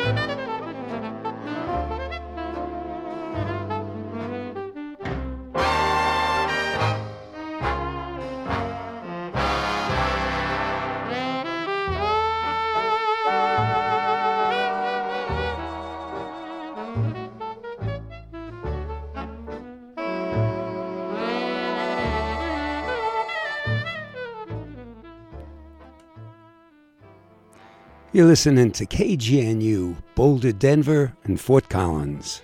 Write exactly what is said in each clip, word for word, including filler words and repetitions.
You're listening to K G N U, Boulder, Denver, and Fort Collins.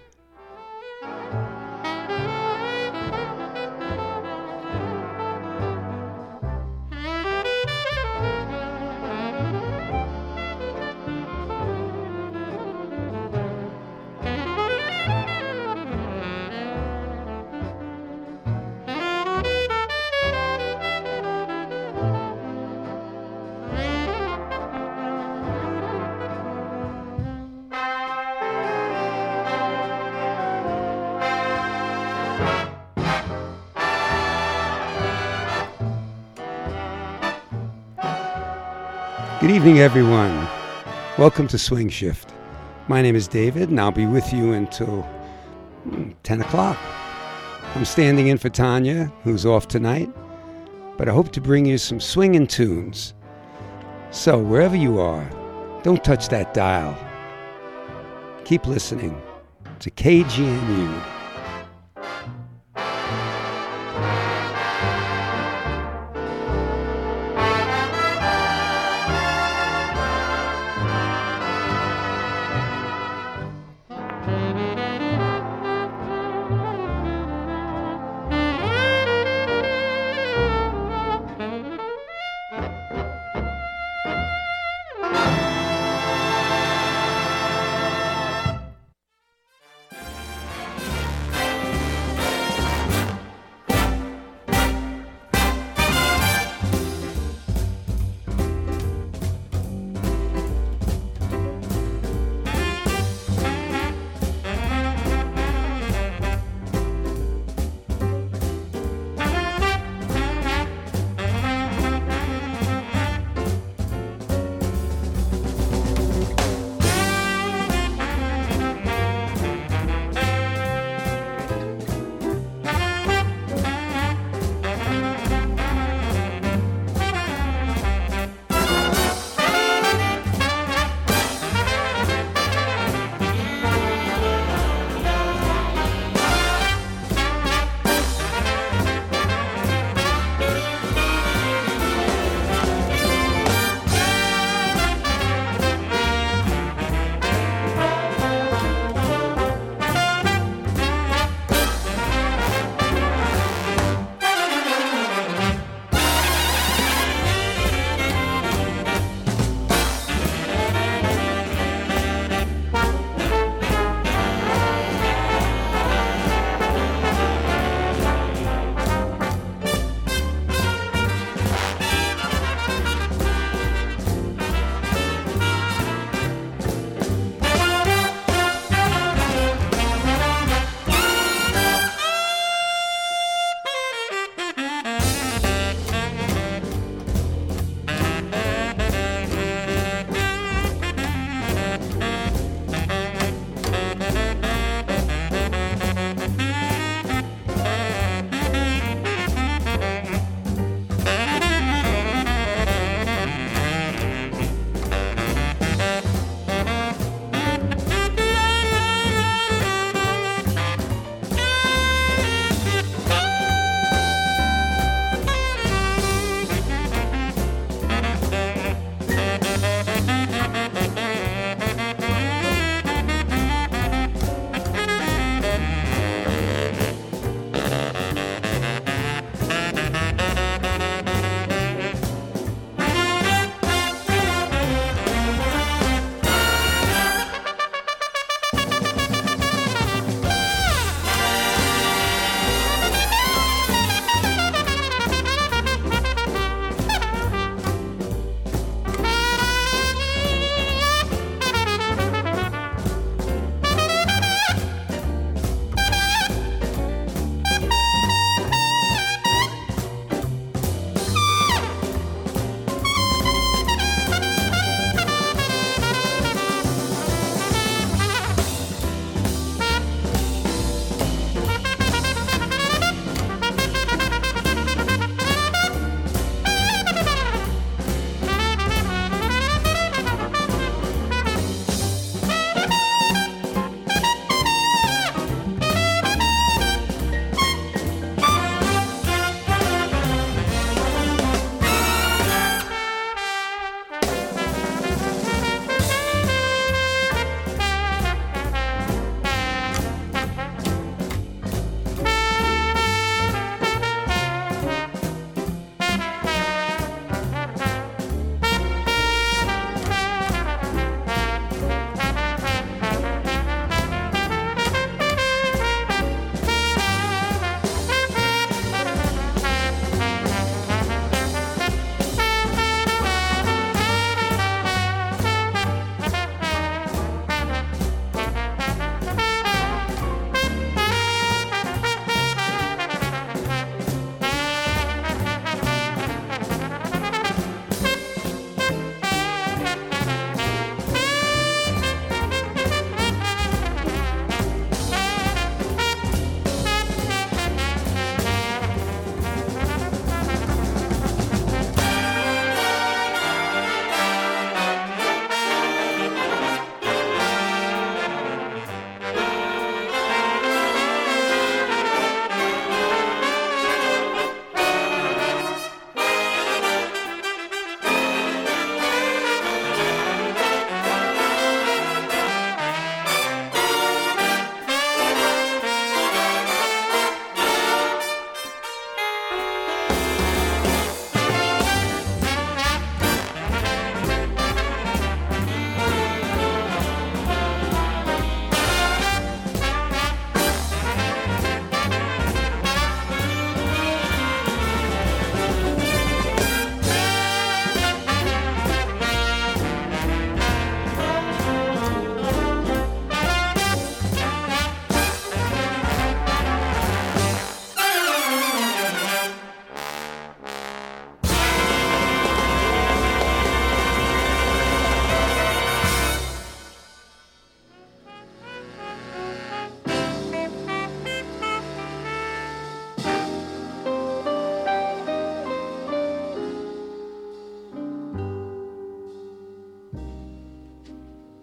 Good evening, everyone. Welcome to Swing Shift. My name is David, and I'll be with you until ten o'clock. I'm standing in for Tanya, who's off tonight, but I hope to bring you some swinging tunes. So, wherever you are, don't touch that dial. Keep listening to K G N U.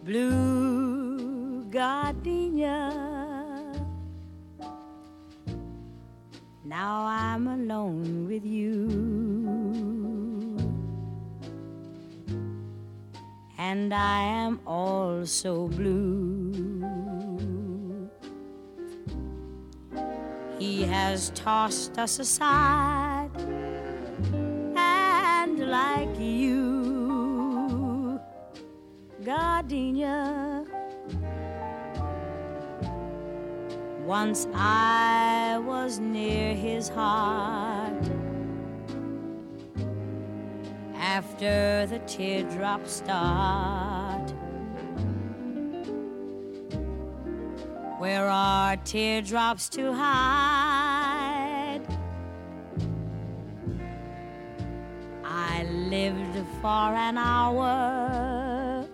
blue gardenia. Now I'm alone with you, and I am all so blue. He has tossed us aside, and like you, gardenia, once I was near his heart. After the teardrops start, where are teardrops to hide? I lived for an hour.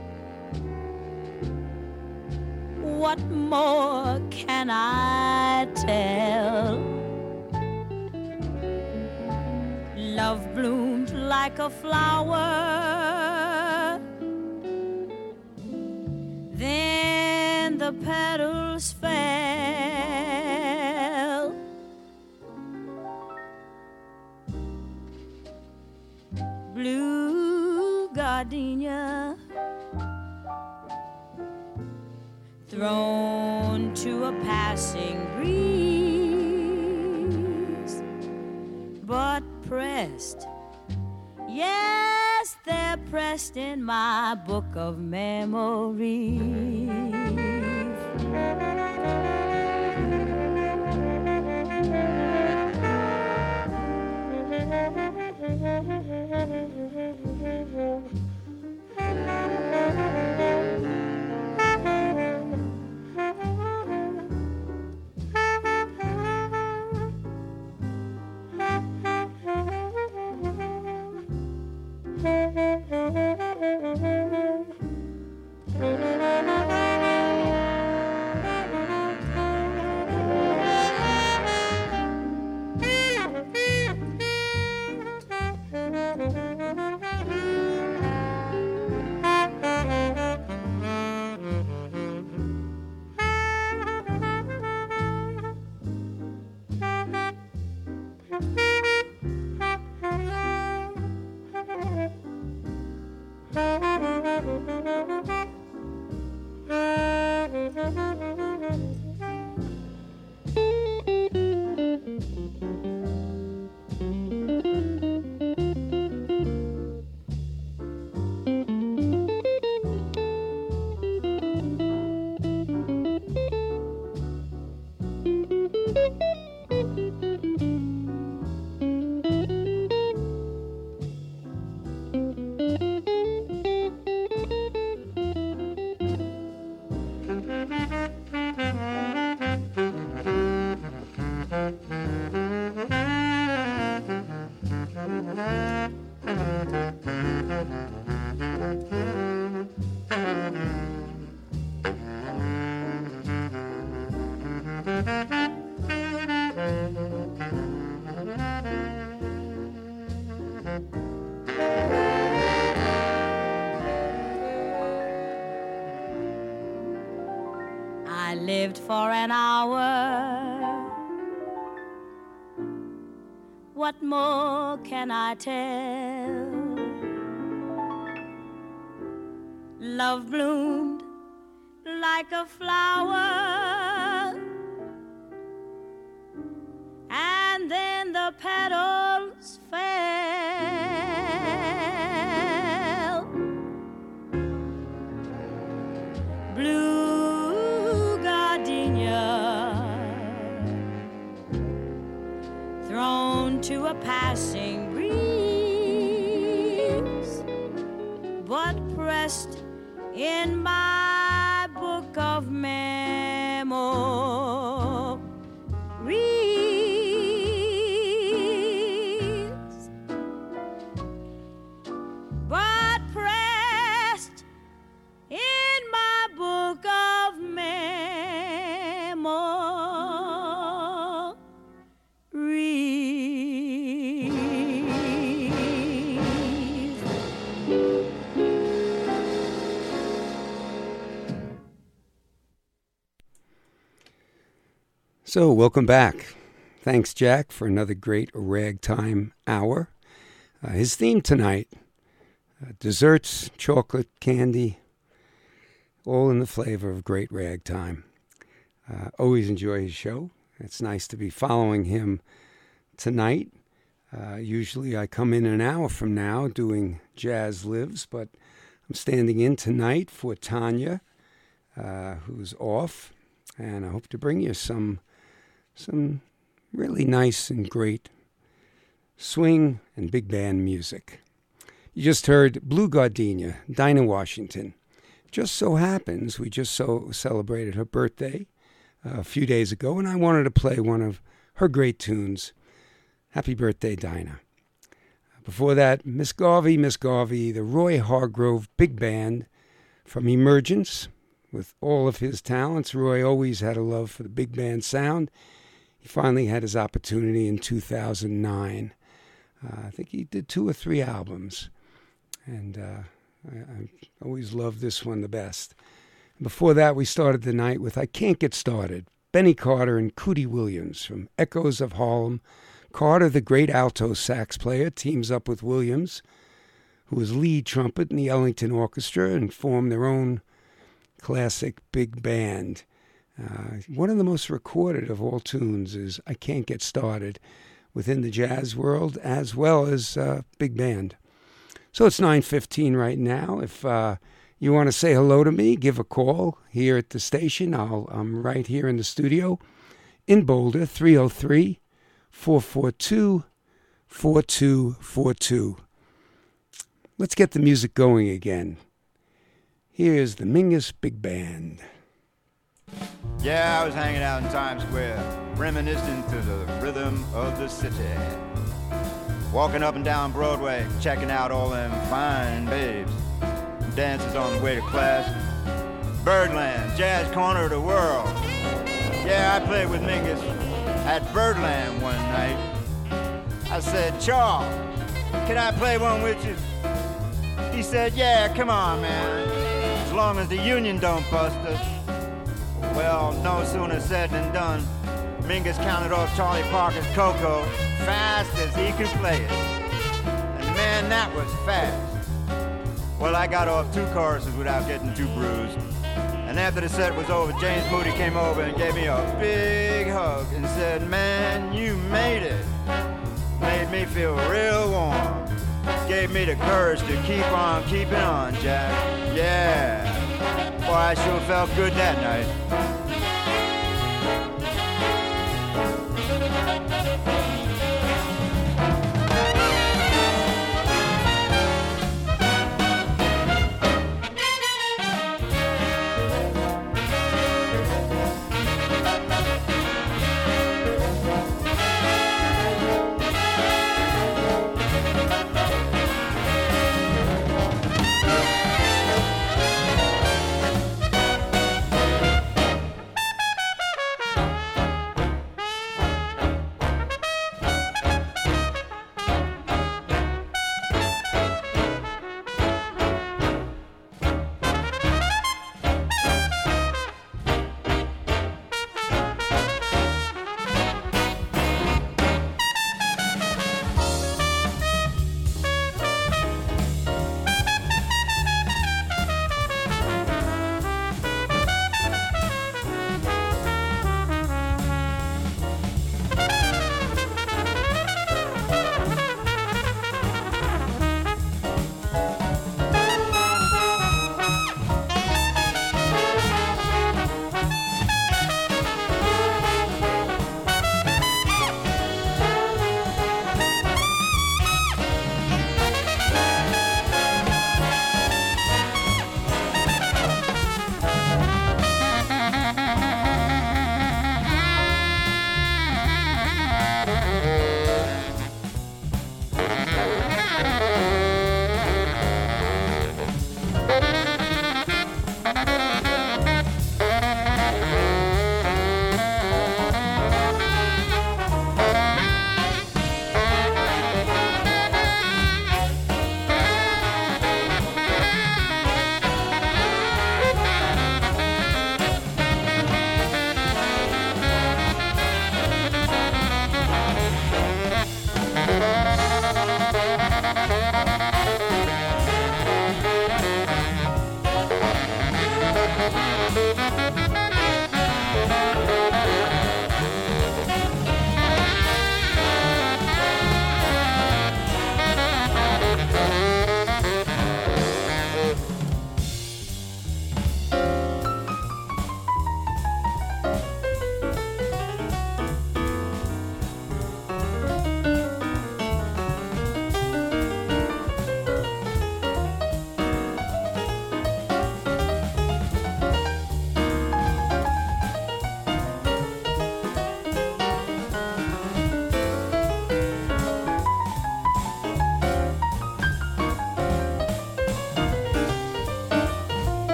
What more can I tell? Love bloomed like a flower, then the petals fell. Blue gardenia, thrown to a passing breeze, but pressed, yes, they're pressed in my book of memories. I lived for an hour. What more can I tell? Love bloomed like a flower, and then the petals fell. Blue gardenia, thrown to a passing breeze, but pressed in my book of memories, but pressed in my book of memories. So, welcome back. Thanks, Jack, for another great ragtime hour. Uh, his theme tonight, uh, desserts, chocolate, candy, all in the flavor of great ragtime. Uh, always enjoy his show. It's nice to be following him tonight. Uh, usually I come in an hour from now doing Jazz Lives, but I'm standing in tonight for Tanya, uh, who's off, and I hope to bring you some some really nice and great swing and big band music. You just heard Blue Gardenia, Dinah Washington. Just so happens we just so celebrated her birthday uh, a few days ago, and I wanted to play one of her great tunes. Happy birthday, Dinah. Before that, Miss Garvey, Miss Garvey, the Roy Hargrove Big Band from Emergence. With all of his talents, Roy always had a love for the big band sound. He finally had his opportunity in two thousand nine. Uh, I think he did two or three albums, and uh, I, I always loved this one the best. Before that, we started the night with I Can't Get Started, Benny Carter and Cootie Williams from Echoes of Harlem. Carter, the great alto sax player, teams up with Williams, who was lead trumpet in the Ellington Orchestra, and formed their own classic big band. Uh, one of the most recorded of all tunes is I Can't Get Started within the jazz world as well as uh, big band. So it's nine fifteen right now. If uh, you want to say hello to me, give a call here at the station. I'll, I'm right here in the studio in Boulder, three oh three, four four two, four two four two. Let's get the music going again. Here's the Mingus Big Band. Yeah, I was hanging out in Times Square, reminiscing to the rhythm of the city. Walking up and down Broadway, checking out all them fine babes. Dances on the way to class. Birdland, jazz corner of the world. Yeah, I played with Mingus at Birdland one night. I said, Charles, can I play one with you? He said, yeah, come on, man. As long as the union don't bust us. Well, no sooner said than done. Mingus counted off Charlie Parker's Coco fast as he could play it. And man, that was fast. Well, I got off two choruses without getting too bruised. And after the set was over, James Moody came over and gave me a big hug and said, man, you made it. Made me feel real warm. Gave me the courage to keep on keeping on, Jack. Yeah. Boy, I sure felt good that night.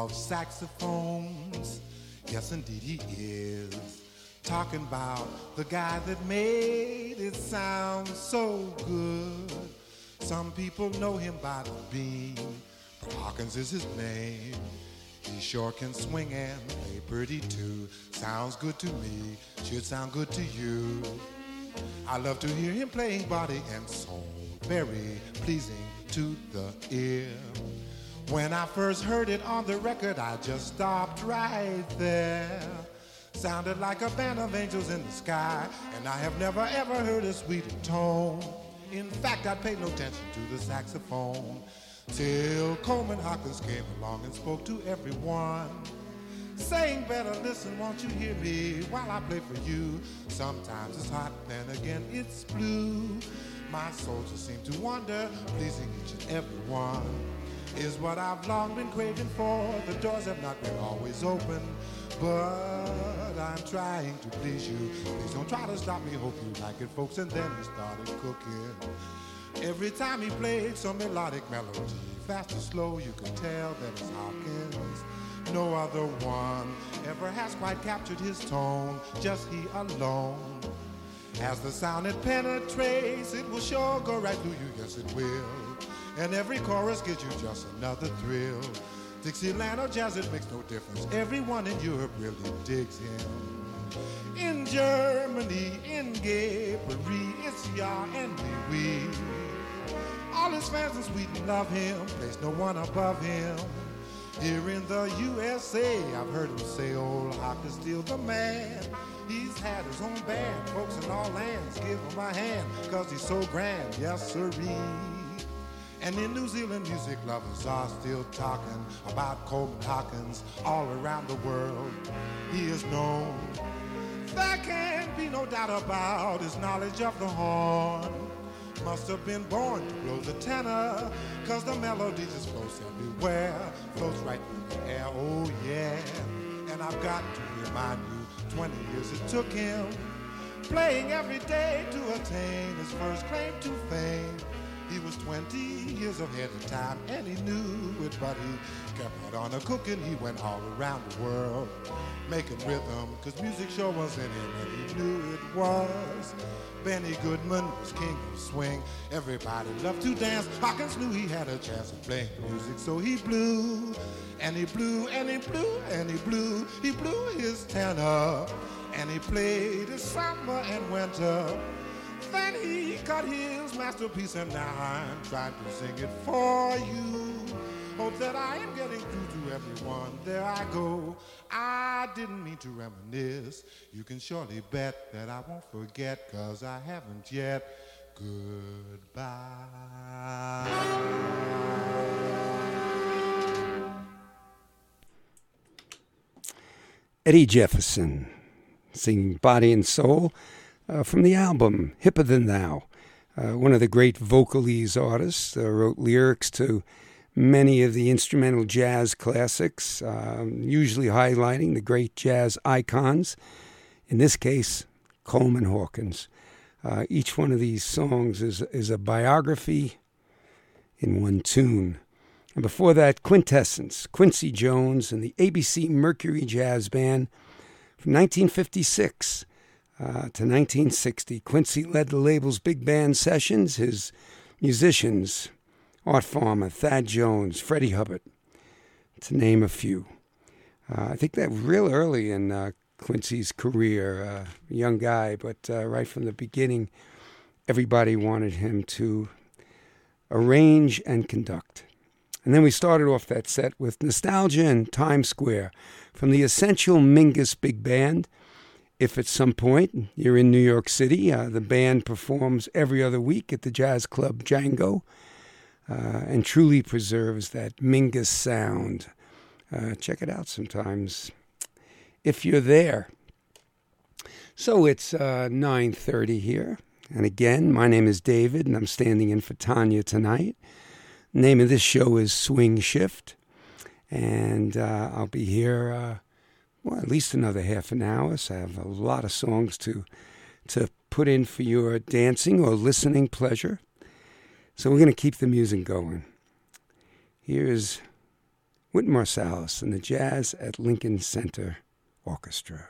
of saxophones. Yes, indeed he is. Talking about the guy that made it sound so good. Some people know him by the beam, but Hawkins is his name. He sure can swing and play pretty too. Sounds good to me, should sound good to you. I love to hear him playing body and soul, very pleasing to the ear. When I first heard it on the record, I just stopped right there. Sounded like a band of angels in the sky, and I have never ever heard a sweeter tone. In fact, I paid no attention to the saxophone till Coleman Hawkins came along and spoke to everyone, saying, better listen, won't you hear me while I play for you? Sometimes it's hot, then again it's blue. My soldiers seem to wonder, pleasing each and every one is what I've long been craving for. The doors have not been always open, but I'm trying to please you. Please don't try to stop me, hope you like it, folks. And then he started cooking. Every time he played some melodic melody, fast or slow, you could tell that it's Hawkins. No other one ever has quite captured his tone, just he alone. As the sound it penetrates, it will sure go right through you, yes it will. And every chorus gives you just another thrill. Dixieland or jazz, it makes no difference. Everyone in Europe really digs him. In Germany, in Gay Paris, it's Ya and me. All his fans in Sweden love him, there's no one above him. Here in the U S A, I've heard him say, old Hawk is still the man. He's had his own band, folks in all lands give him a hand, cause he's so grand, yes sirree. And in New Zealand, music lovers are still talking about Coleman Hawkins all around the world. He is known. There can't be no doubt about his knowledge of the horn. Must have been born to blow the tenor, cause the melody just flows everywhere, flows right through the air, oh yeah. And I've got to remind you, twenty years it took him, playing every day to attain his first claim to fame. He was twenty years ahead of time, and he knew it, but he kept right on a cooking. He went all around the world, making rhythm, cause music sure was in him, and he knew it was. Benny Goodman was king of swing. Everybody loved to dance. Hawkins knew he had a chance of playing music, so he blew, and he blew, and he blew, and he blew. He blew his tenor, and he played his summer and winter. Then he cut his masterpiece, and now I'm trying to sing it for you. Hope that I am getting through to everyone. There I go. I didn't mean to reminisce. You can surely bet that I won't forget, cause I haven't yet. Goodbye. Eddie Jefferson singing Body and Soul uh, from the album Hipper Than Thou. Uh, one of the great vocalese artists, uh, wrote lyrics to many of the instrumental jazz classics, um, usually highlighting the great jazz icons. In this case, Coleman Hawkins. Uh, each one of these songs is, is a biography in one tune. And before that, Quintessence, Quincy Jones and the A B C Mercury Jazz Band from nineteen fifty-six uh, to nineteen sixty. Quincy led the label's big band sessions. His musicians, Art Farmer, Thad Jones, Freddie Hubbard, to name a few. Uh, I think that real early in uh, Quincy's career, uh, young guy, but uh, right from the beginning, everybody wanted him to arrange and conduct. And then we started off that set with Nostalgia in Times Square from the Essential Mingus Big Band. If at some point you're in New York City, uh, the band performs every other week at the Jazz Club Django. Uh, and truly preserves that Mingus sound. Uh, check it out sometimes if you're there. So it's uh, nine thirty here. And again, my name is David, and I'm standing in for Tanya tonight. The name of this show is Swing Shift. And uh, I'll be here, uh, well, at least another half an hour. So I have a lot of songs to to put in for your dancing or listening pleasure. So we're going to keep the music going. Here's Wynton Marsalis and the Jazz at Lincoln Center Orchestra.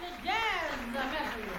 Jazz Messenger.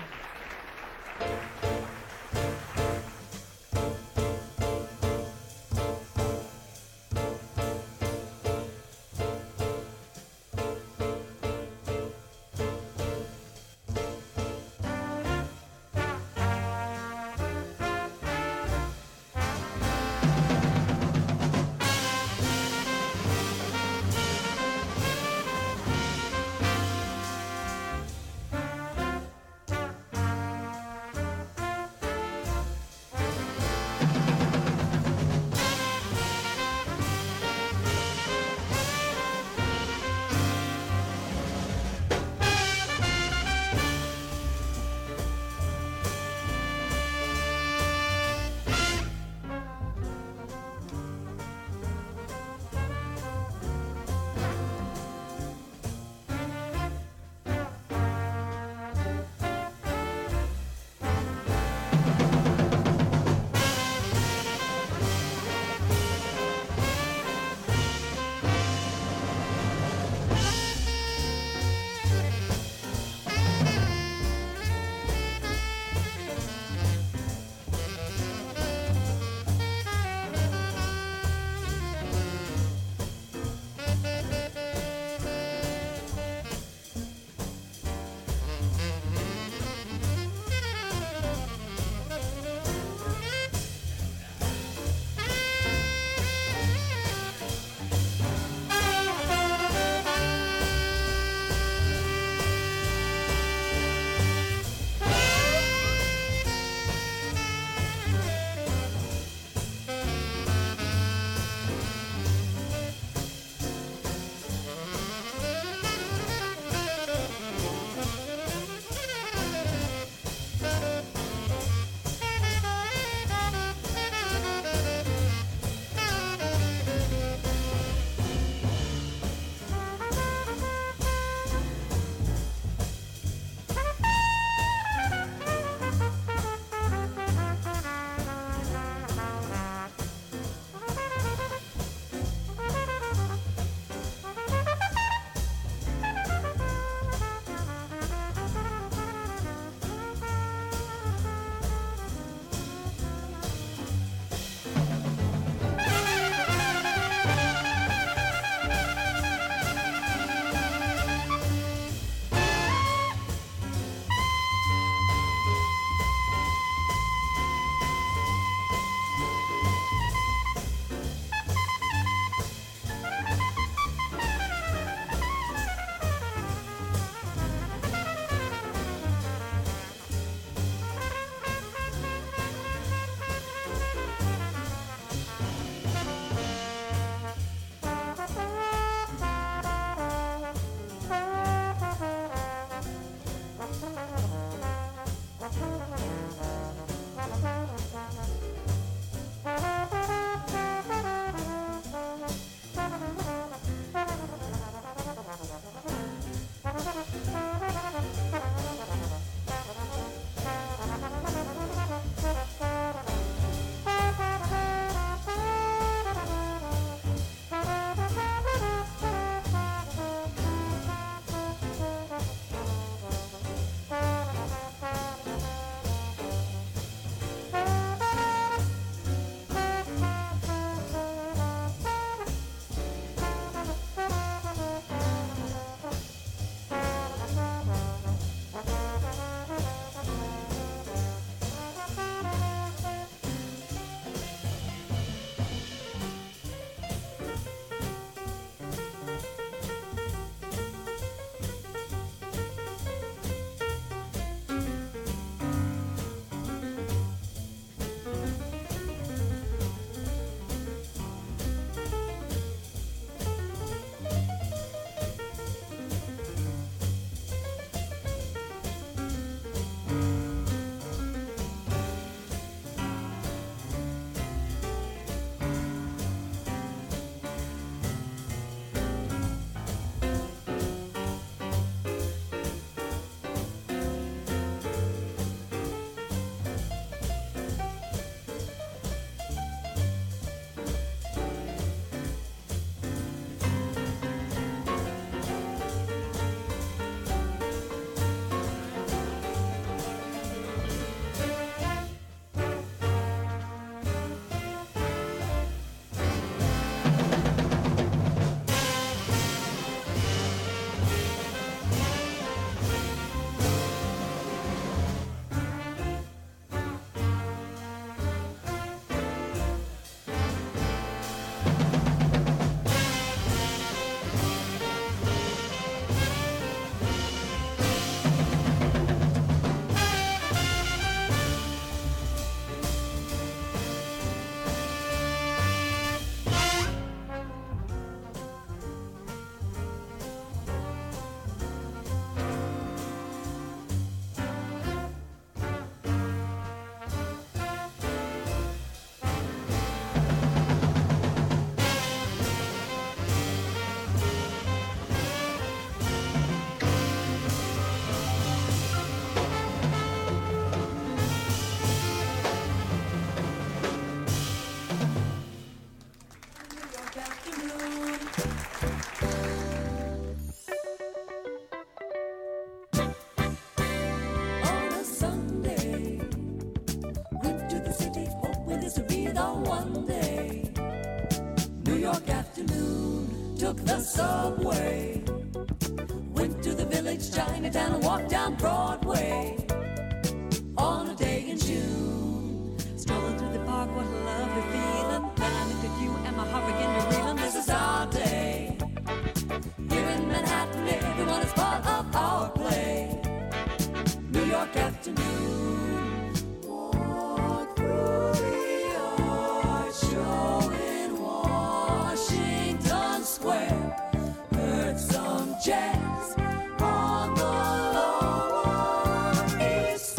took the subway, went to the village Chinatown and walked down Broadway on a day in June. Strolling through the park, what a lovely feeling. Then I looked at you and my heart began to reel, and this is our day. Here in Manhattan, everyone is part of our play. New York afternoon. Walk through the art show in Washington Square. Heard some jazz on the Lower East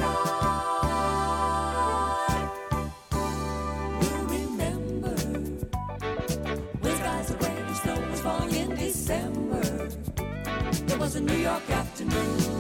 Side. We'll remember when skies are gray and snow was falling in December. It was a New York afternoon.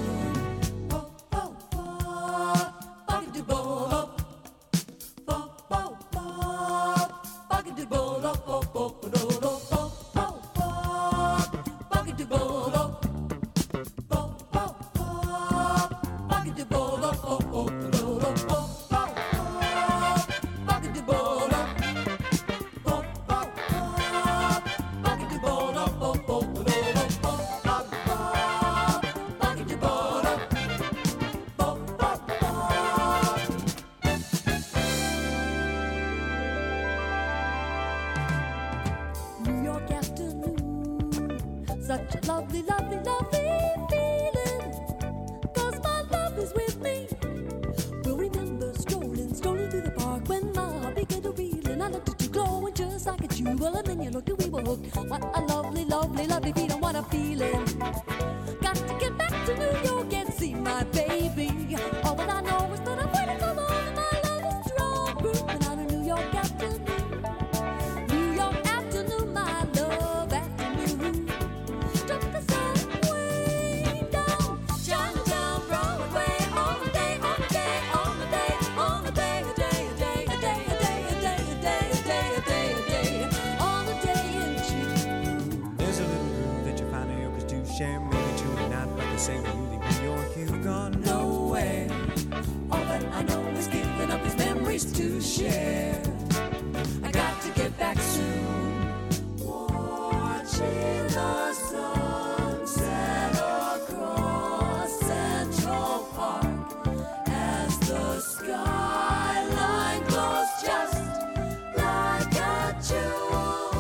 Such a lovely, lovely, lovely feeling, 'cause my love is with me. We'll remember strolling, strolling through the park when my heart began to reel, and I looked at you glowing just like a jewel, and then you looked and we were hooked. What a lovely, lovely, lovely feeling, what a feeling. Got to get back to New York and see my baby. All that I know is that I'm waiting for more, and my love is strong, grooving on a New York afternoon. New York afternoon, my love afternoon. Took the subway down Chinatown, Broadway, on the day, on the day, on the day, on the day, a day, a day, a day, a day, a day, a day, a day, a day, a day, on the day in June. There's a little groove that you find New Yorkers do share, maybe two or not, but they say when you leave New York, you've gone nowhere. All that I know is giving up his memories to share. I got to get back soon. Watching the sun set across Central Park as the skyline glows just like a jewel,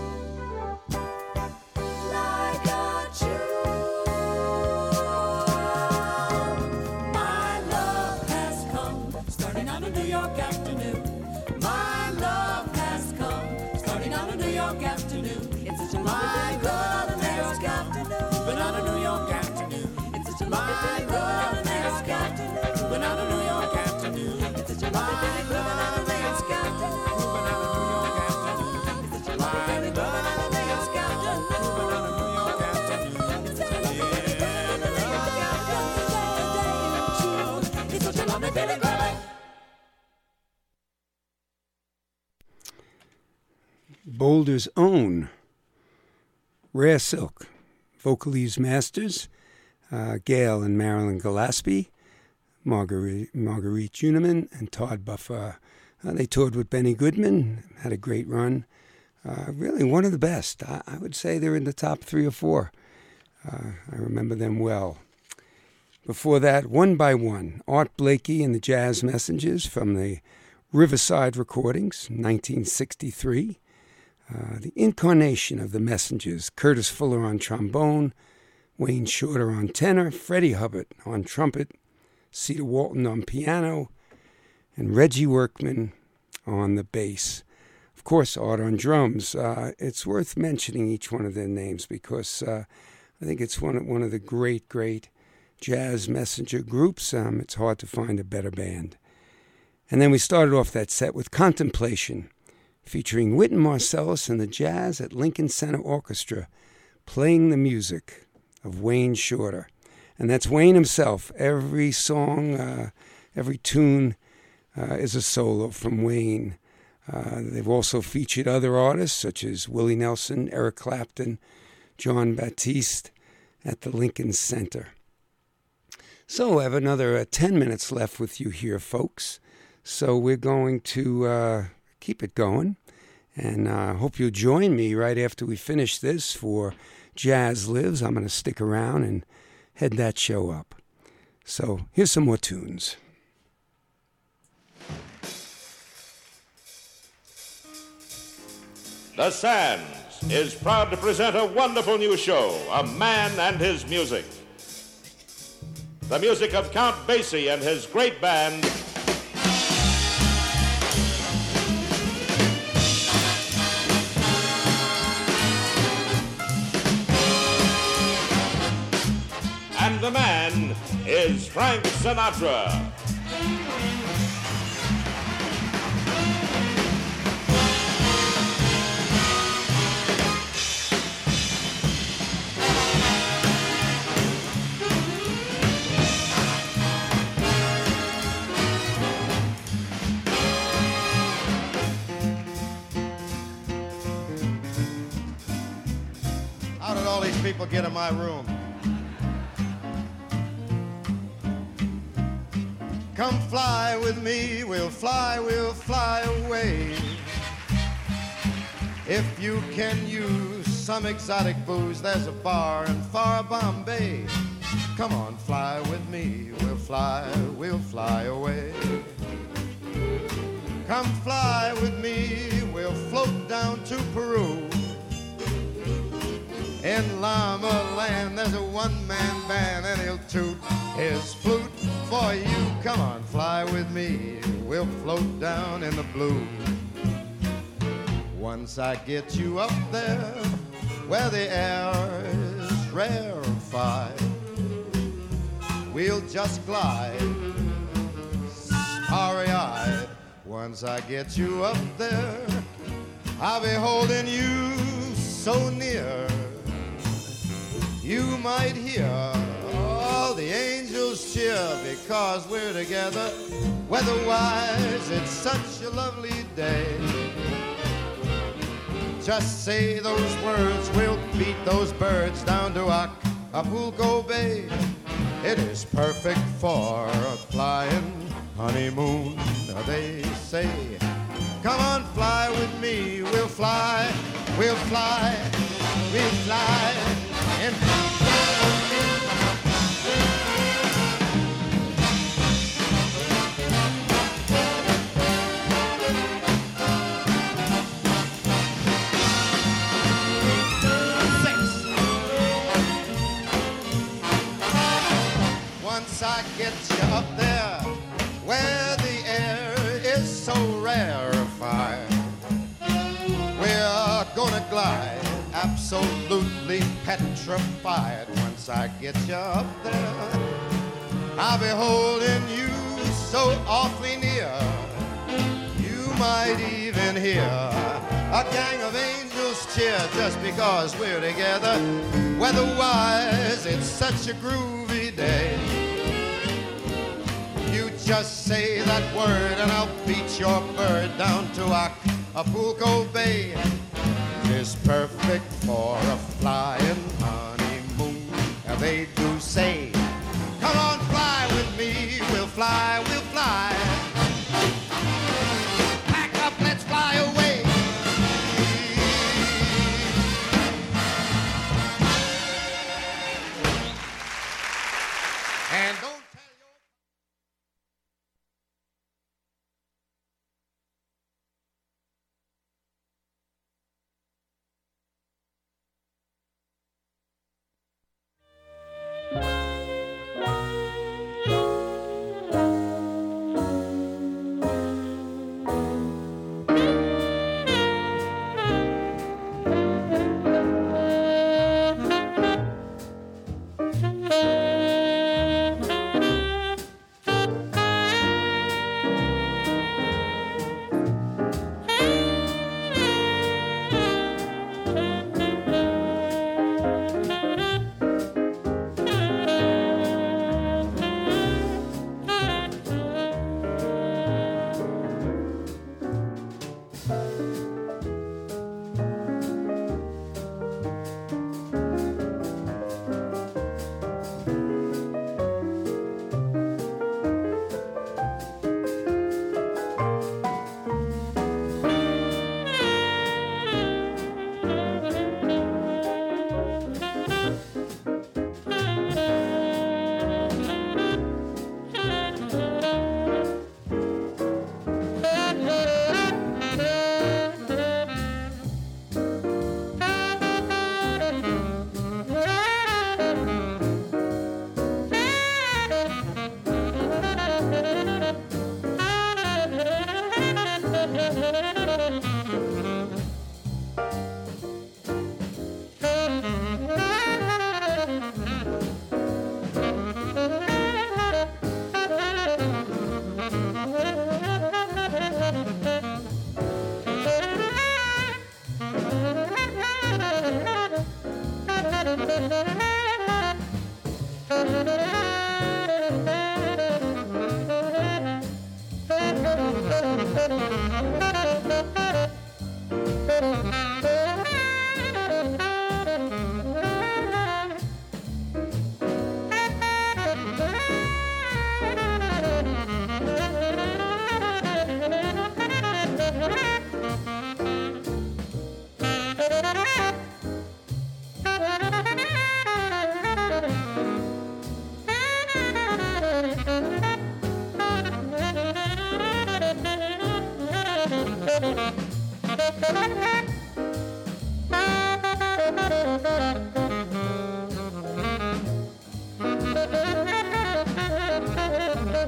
like a jewel. My love has come, starting on a New York afternoon. My love has come, starting on a New York afternoon. It's such a my God, on a New York afternoon, but on a New York afternoon. It's such a my God, on a New York afternoon, but on a New York afternoon. It's such a my God, on a New York afternoon, but on a New York afternoon. It's such a my God, on a New York afternoon, but on a New York afternoon. It's such a lovely feeling, on a New York afternoon. It's such a lovely feeling, girlie. Boulder's own Rare Silk, Vocalese Masters, uh, Gail and Marilyn Gillespie, Marguerite, Marguerite Juniman, and Todd Buffer. Uh, they toured with Benny Goodman, had a great run. Uh, really one of the best. I, I would say they're in the top three or four. Uh, I remember them well. Before that, One by One, Art Blakey and the Jazz Messengers from the Riverside Recordings, nineteen sixty-three. Uh, the incarnation of the Messengers, Curtis Fuller on trombone, Wayne Shorter on tenor, Freddie Hubbard on trumpet, Cedar Walton on piano, and Reggie Workman on the bass. Of course, Art on drums. Uh, it's worth mentioning each one of their names because uh, I think it's one of, one of the great, great jazz messenger groups. Um, it's hard to find a better band. And then we started off that set with Contemplation, featuring Wynton Marsalis and the Jazz at Lincoln Center Orchestra, playing the music of Wayne Shorter. And that's Wayne himself. Every song, uh, every tune uh, is a solo from Wayne. Uh, they've also featured other artists such as Willie Nelson, Eric Clapton, John Batiste at the Lincoln Center. So I have another uh, ten minutes left with you here, folks. So we're going to uh, keep it going. And I uh, hope you'll join me right after we finish this for Jazz Lives. I'm going to stick around and head that show up. So here's some more tunes. The Sands is proud to present a wonderful new show, A Man and His Music. The music of Count Basie and his great band, and the man is Frank Sinatra. How did all these people get in my room? Come fly with me, we'll fly, we'll fly away. If you can use some exotic booze, there's a bar in far Bombay. Come on, fly with me, we'll fly, we'll fly away. Come fly with me, we'll float down to Peru. In Llama Land, there's a one-man band, and he'll toot his flute for you. Come on, fly with me, we'll float down in the blue. Once I get you up there, where the air is rarefied, we'll just glide, starry-eyed. Once I get you up there, I'll be holding you so near. You might hear all the angels cheer because we're together. Weather-wise, it's such a lovely day. Just say those words, we'll beat those birds down to Acapulco Bay. It is perfect for a flying honeymoon, they say. Come on, fly with me, we'll fly, we'll fly, we'll fly. And once I get you up there, where the air is so rarefied, we're gonna glide, absolutely petrified. Once I get you up there, I'll be holding you so awfully near. You might even hear a gang of angels cheer just because we're together. Weather-wise, it's such a groovy day. You just say that word and I'll beat your bird down to Acapulco Bay. It's perfect for a flying honeymoon, and they do say, come on, fly with me, we'll fly, we'll fly. Pack up, let's fly away. And don't tell your...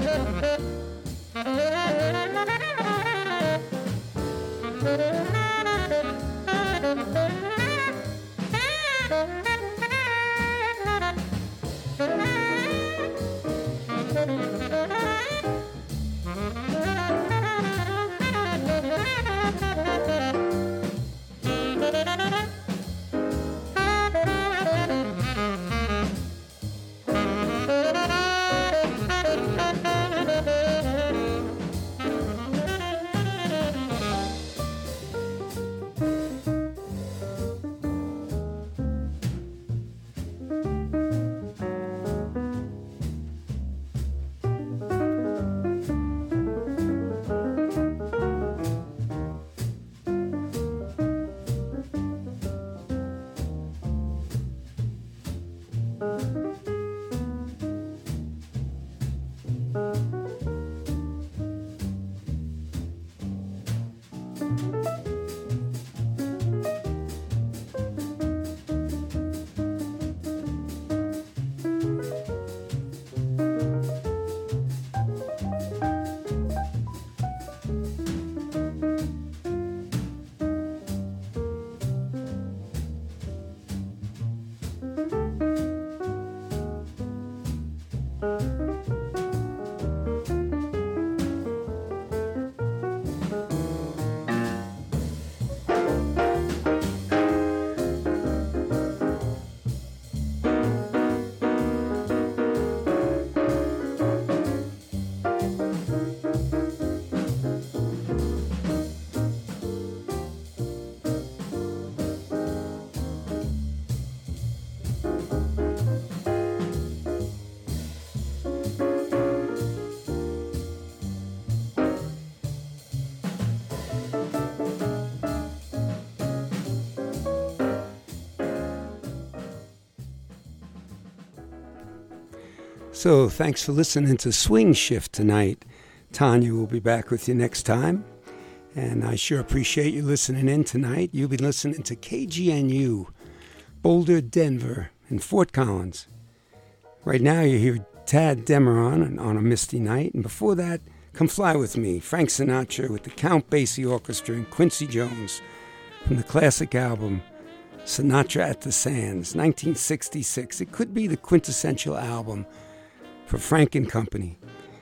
So thanks for listening to Swing Shift tonight. Tanya will be back with you next time. And I sure appreciate you listening in tonight. You'll be listening to K G N U, Boulder, Denver, and Fort Collins. Right now you hear Tad Demeron on A Misty Night. And before that, Come Fly With Me, Frank Sinatra with the Count Basie Orchestra and Quincy Jones from the classic album Sinatra at the Sands, nineteen sixty-six. It could be the quintessential album for Frank and Company.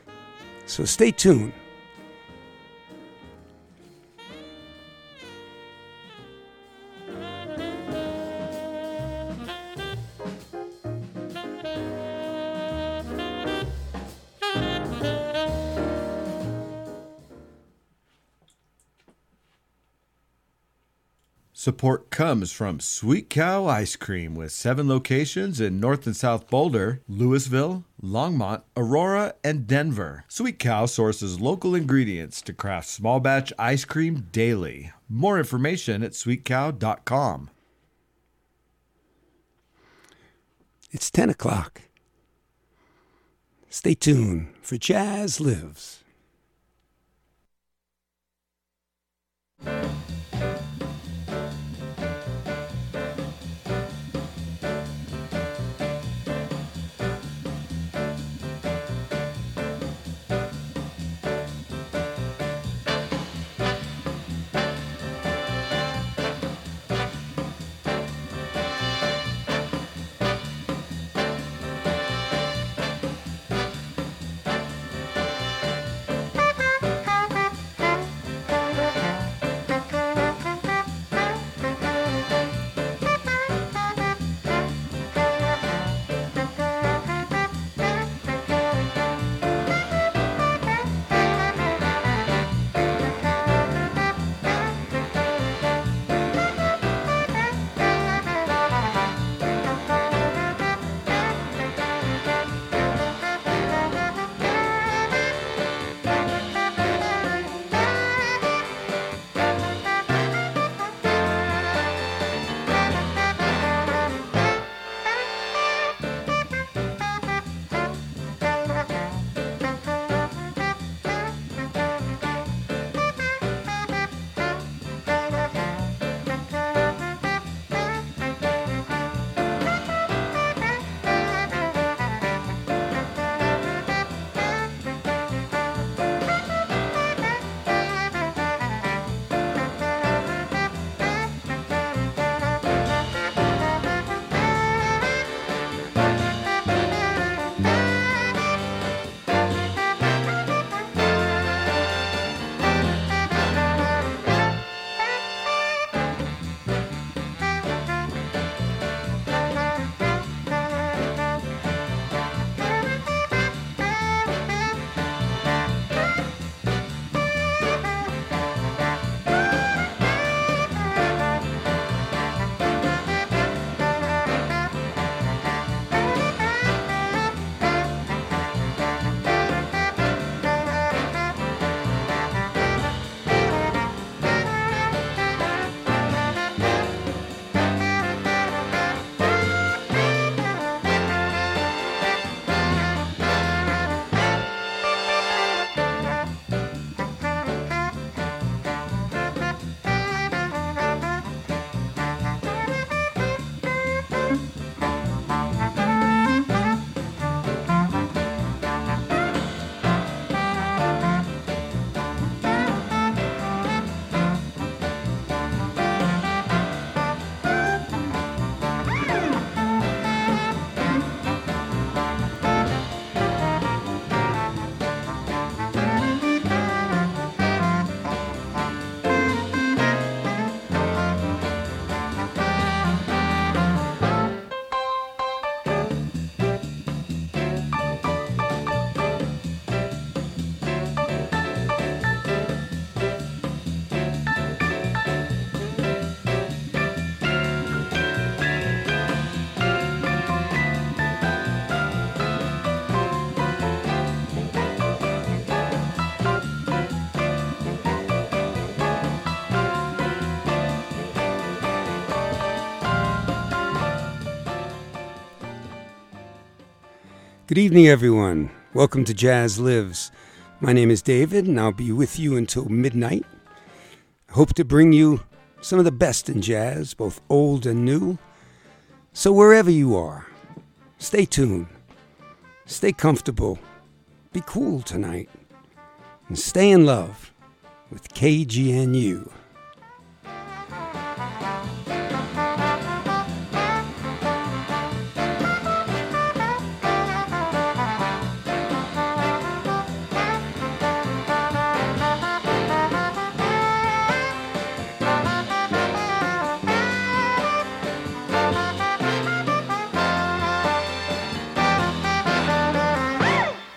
So stay tuned. Support comes from Sweet Cow Ice Cream with seven locations in North and South Boulder, Louisville, Longmont, Aurora, and Denver. Sweet Cow sources local ingredients to craft small batch ice cream daily. More information at sweet cow dot com. It's ten o'clock. Stay tuned for Jazz Lives. Good evening, everyone. Welcome to Jazz Lives. My name is David, and I'll be with you until midnight. I hope to bring you some of the best in jazz, both old and new. So wherever you are, stay tuned, stay comfortable, be cool tonight, and stay in love with K G N U.